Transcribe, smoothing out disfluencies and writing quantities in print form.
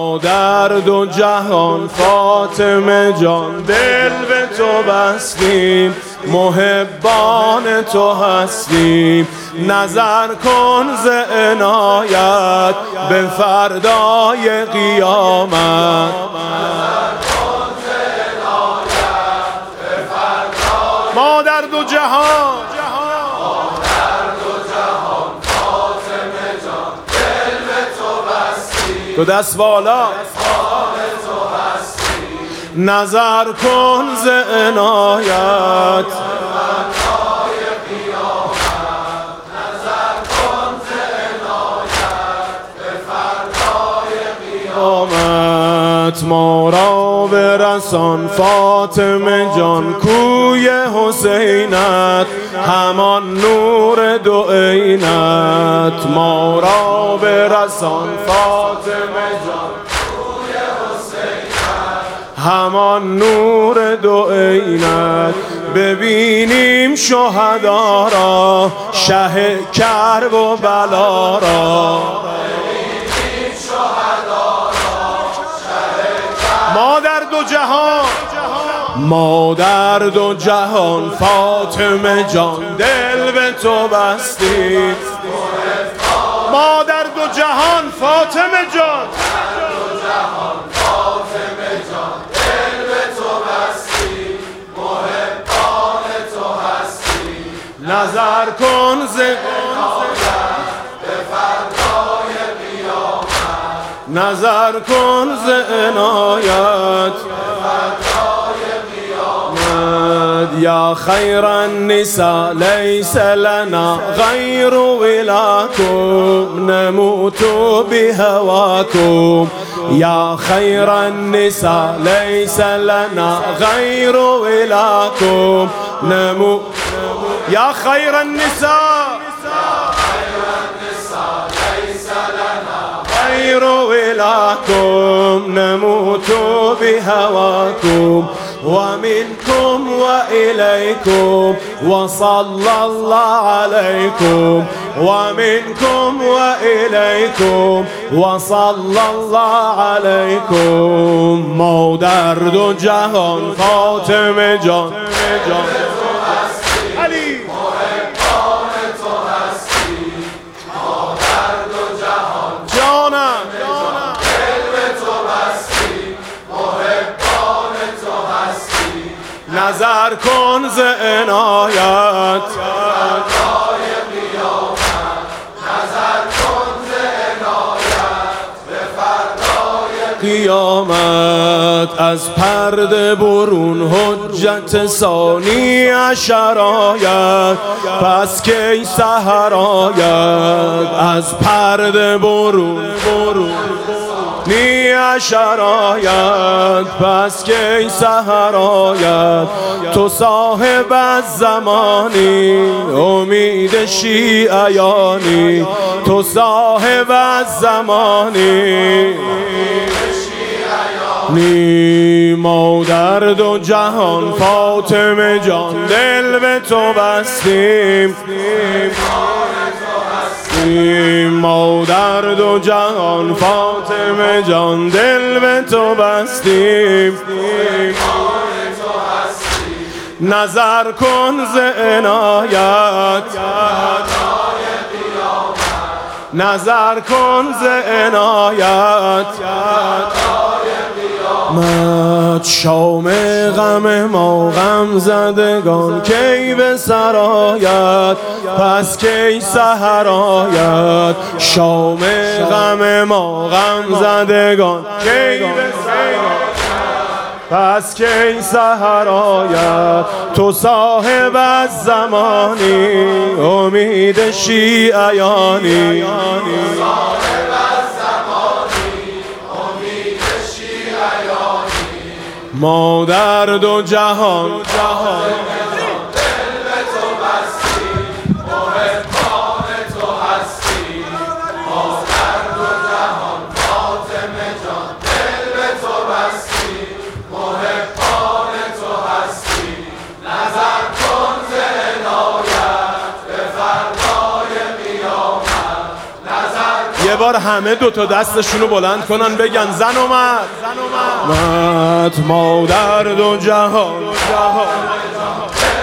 ما در دو جهان فاطمه جان دل به تو بستیم، محبان تو هستیم. نظر کن ز عنایت به فردای قیامت. ما در دو جهان فاطمه جان دل به تو بستیم، تو دست بالا نظر کن ز عنایت ما را برسان فاطمه جان کوی حسینت، همان نور دو عینت. ما را برسان فاطمه جان کوی حسینت، همان نور دو عینت. ببینیم شهدا را، شه کرب و بلا را. ما در دو جهان فاطمه جان دل به تو بستیم، ما در دو جهان فاطمه جان دل به تو بستیم، محبان تو هستیم. نظر کن ز عنایت به فردای قیامت، نظر کن ز عنایت یا خیر النساء لیس لنا غیر ولاکم، نموت بهواکم. یا خیر النساء لیس لنا غیر ولاکم، نموت. یا خیر النساء غیر ولاکم، نموت بهواکم. ومنكم وإليكم وصلى الله عليكم، ومنكم وإليكم وصلى الله عليكم. ما در دو جهان فاطمه جان علی محبان تو هستی. ما در دو جهان جانم دل به تو بستی، محبان تو هستی. نظر کن ز عنایت قیامت. از پرده برون حجت ثانی عشر آید، پس کی سحر آید. از پرده برون نی عشر آید، پس کی سحر آید. تو صاحب از زمانی امید شیعیانی، تو صاحب از زمانی ما در دو جهان فاطمه جان دل به تو بستیم، ما در دو جهان فاطمه جان دل به تو بستیم. نظر کن ز عنایت، نظر کن ز عنایت. شام غم ما غم زدگان کی به سر آید، پس کی سحر آید. شام غم ما غم زدگان کی به سر آید، پس کی سحر آید. تو صاحب از زمانی امید شیعیانی، ما در دو جهان دل به تو بستیم، محبان تو هستیم. ما در دو جهان فاطمه جان دل به تو بستیم، محبان تو هستیم. نظر کن ز عنایت به فردای قیامت. نظر بذار همه دوتا دستشونو بلند کنن بگن زن اومد مادر دو جهان